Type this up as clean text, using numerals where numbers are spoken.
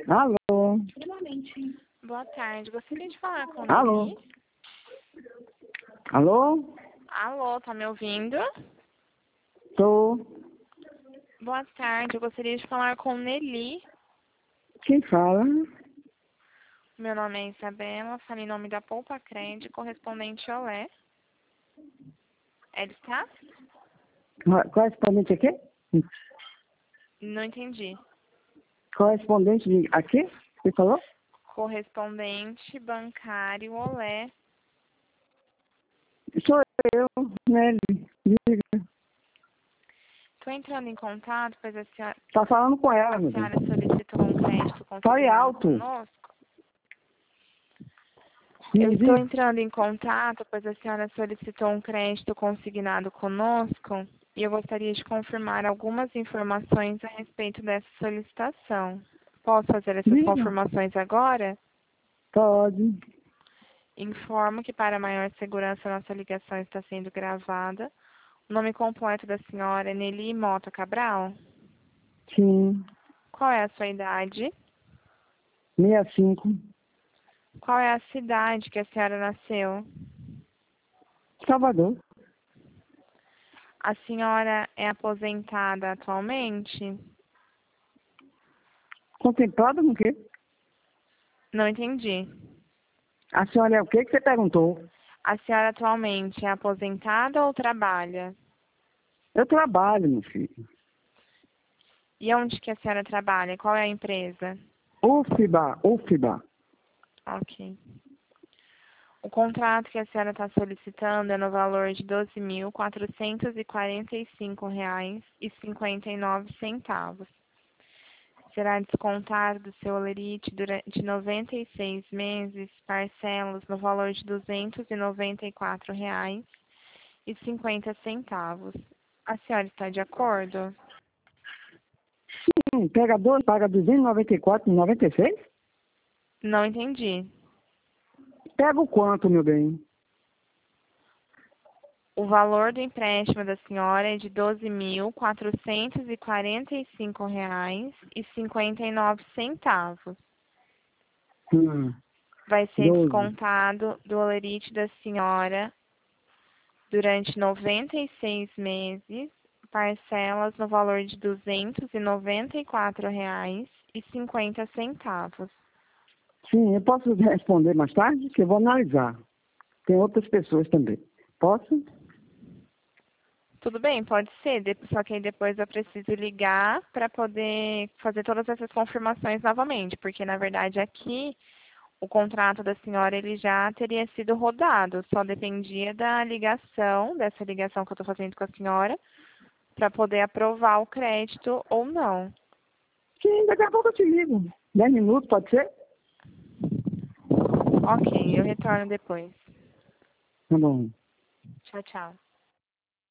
Alô? Boa tarde. Gostaria de falar com Alô? Nelly. Alô? Alô, tá me ouvindo? Tô. Boa tarde. Eu gostaria de falar com Nelly. Quem fala? Meu nome é Isabela, falo em nome da Poupa Cred, correspondente Olé. Ela está? Correspondente aqui? Não entendi. Correspondente de aqui? Você falou? Correspondente bancário Olé. Sou eu, Nelly. Diga. Estou entrando em contato, pois Tá falando com ela, a meu bem. senhora solicitou um crédito Fale consignado alto. conosco. Me Eu estou diga. entrando em contato, pois a senhora solicitou um crédito consignado conosco e eu gostaria de confirmar algumas informações a respeito dessa solicitação. Posso fazer essas Diga. confirmações agora? Pode. Informo que para maior segurança nossa ligação está sendo gravada. O nome completo da senhora é Nelly Mota Cabral? Sim. Qual é a sua idade? 65. Qual é a cidade que a senhora nasceu? Salvador. A senhora é aposentada atualmente? Contemplado no quê? Não entendi. A senhora é o quê que você perguntou? A senhora atualmente é aposentada ou trabalha? Eu trabalho, meu filho. E onde que a senhora trabalha? Qual é a empresa? UFBA. Ok. O contrato que a senhora está solicitando é no valor de R$ 12.445,59. Será descontado do seu holerite durante 96 meses, parcelas no valor de R$ 294,50. A senhora está de acordo? Pega 12, paga 294,96? Não entendi. Pega o quanto, meu bem? O valor do empréstimo da senhora é de R$ 12.445,59. Vai ser 12. descontado do holerite da senhora durante 96 meses, parcelas no valor de R$ 294,50. Sim, eu posso responder mais tarde, que eu vou analisar. Tem outras pessoas também. Posso? Tudo bem, pode ser, só que aí depois eu preciso ligar para poder fazer todas essas confirmações novamente, porque na verdade aqui o contrato da senhora ele já teria sido rodado, só dependia da ligação, dessa ligação que eu estou fazendo com a senhora, para poder aprovar o crédito ou não. Sim, daqui a pouco eu te ligo. 10 minutos, pode ser? Ok, eu retorno depois. Tá bom. Tchau, tchau.